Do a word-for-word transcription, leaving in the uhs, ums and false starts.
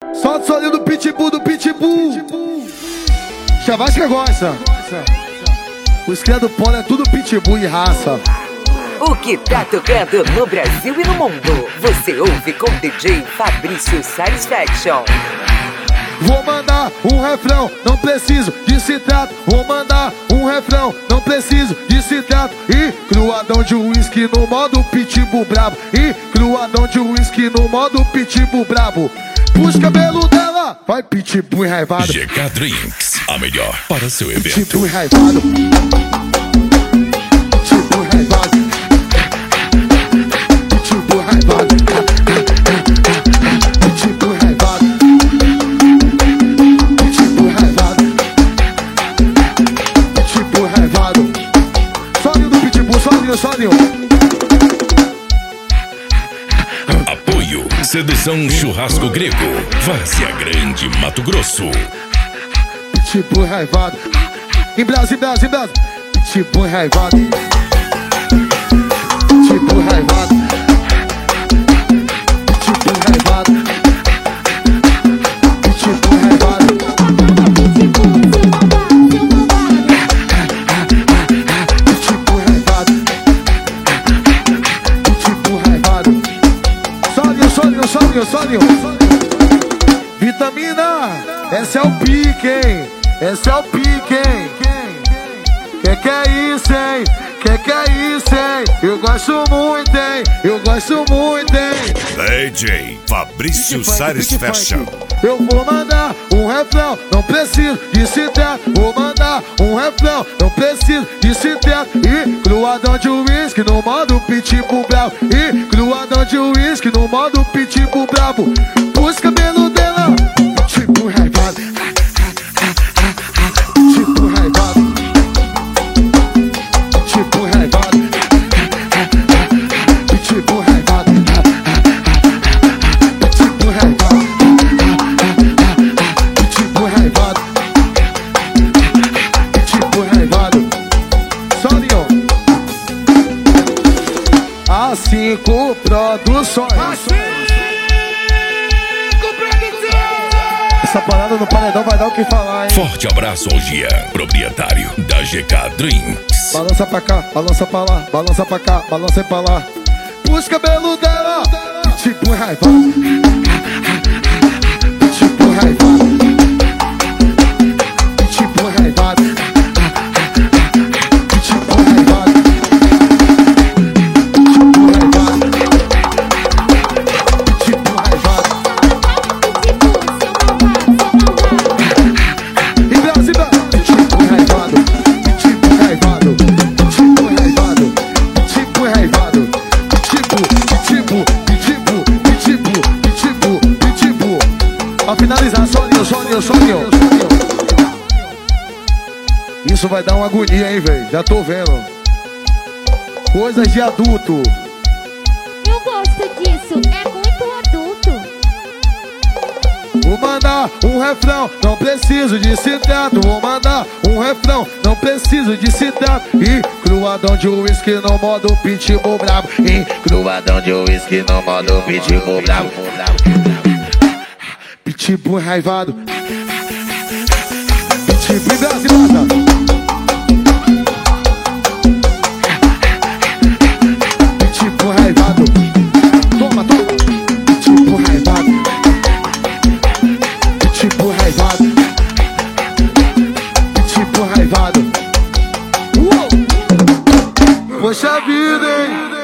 Solta o solinho do pitbull, do pitbull. Chavasca gosta. Os criados do polo é tudo pitbull e raça. O que tá tocando no Brasil e no mundo, você ouve com D J Fabrício Satisfaction. Vou mandar um refrão, não preciso de citrato. Vou mandar um refrão, não preciso de citrato. E cruadão de uísque no modo pitbull brabo. E cruadão de uísque no modo pitbull brabo. Puxa o cabelo dela, vai pitbull enraivado. G K Drinks, a melhor para seu evento. Pitbull enraivado. Pitbull enraivado. Pitbull enraivado. Pitbull enraivado. Pitbull enraivado. Pitbull enraivado. Solinho do pitbull, solinho, solinho. Apoio Sedução Churrasco Grego, Várzea Grande, Mato Grosso. Pitbull enraivado. Em Brasil, em Brasil, em Brasil. Pitbull enraivado. Pitbull enraivado. Pitbull enraivado. Pitbull enraivado. Pitbull enraivado. Pitbull enraivado. Solinho, solinho, solinho, solinho. Vitamina, esse é o pique, hein? Esse é o pique, hein? Que que é isso, hein? Que que é isso, hein? Eu gosto muito, hein? Eu gosto muito, hein? D J Fabrício Satisfaction. Eu vou mandar um refrão, não preciso de citrato. Vou mandar um refrão, não preciso de citrato. E cruadão de uísque no modo pitbull bravo. E cruadão de uísque no modo pitbull bravo. Puxa o cabelo dela, pitbull enraivado. Pitbull enraivado. Pitbull enraivado. Pitbull enraivado. Pitbull enraivado. Pitbull enraivado. Pitbull enraivado. Solinho. A cinco Produções. Essa parada no paredão vai dar o que falar, hein? Forte abraço ao Gian, proprietário da G K Drinks. Balança pra cá, balança pra lá, balança pra cá, balança pra lá. Puxa o cabelo dela, pitbull enraivado. Pitbull enraivado. Pitbull enraivado. Pitbull enraivado. Pitbull enraivado. Pitbull enraivado. Em Brasil, pitbull enraivado. Pitbull enraivado. Pitbull enraivado. Pitbull enraivado. Pitbull, pitbull, pitbull, pitbull, pitbull, pitbull. Pra finalizar, solinho, solinho, solinho. Isso vai dar uma agonia, hein, velho? Já tô vendo. Coisas de adulto. Eu gosto disso, é muito adulto. Vou mandar um refrão, não preciso de citrato. Vou mandar um refrão, não preciso de citrato. E cruadão de uísque no modo pitbull brabo. E cruadão de uísque no modo pitbull brabo. Pitbull enraivado. Pitbull brasileira. Pitbull enraivado. Toma, toma. Pitbull enraivado. Pitbull enraivado. Pitbull enraivado. Uou! Poxa vida, hein?